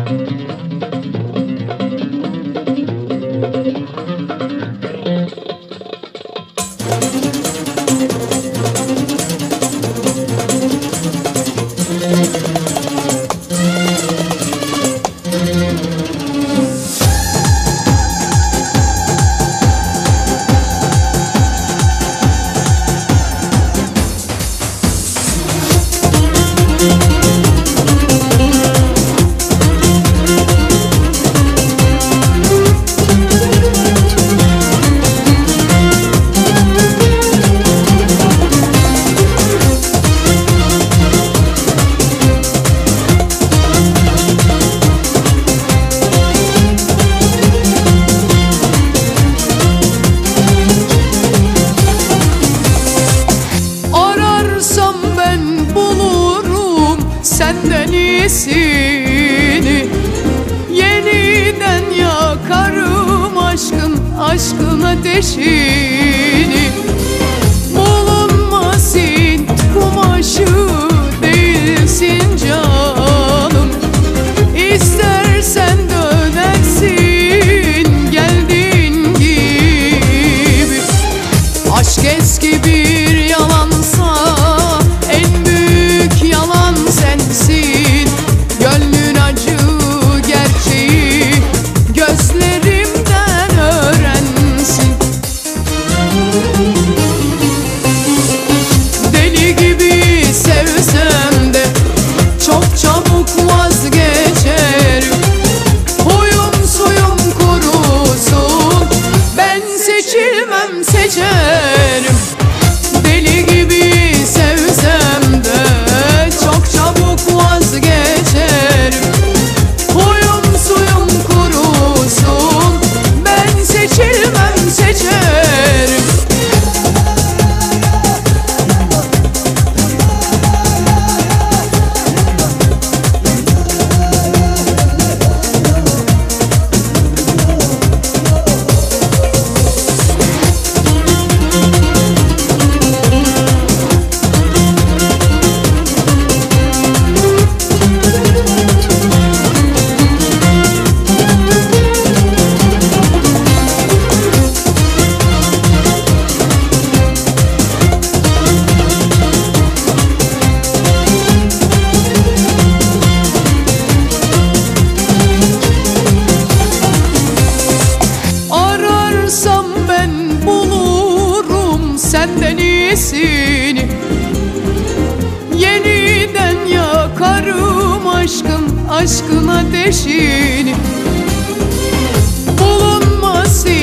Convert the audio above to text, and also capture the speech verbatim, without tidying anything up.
Senden iyisini yeniden yakarım aşkın, aşkın ateşini. Bulunmaz Hint kumaşı değilsin canım, İstersen dönersin geldiğin gibi. Aşk eski bir yalansa en büyük yalan sensin. Gönlün acı gerçeği gözlerimden öğrensin. Deli gibi sevsem de çok çabuk vazgeçerim. Huyum suyum kurusun, ben seçilmem seçerim. Deli gibi sevsem de çok çabuk vazgeçerim. Huyum suyum kurusun, ben seçilmem seçerim. Senden iyisini yeniden yakarım aşkın, aşkın ateşini. Bulunmaz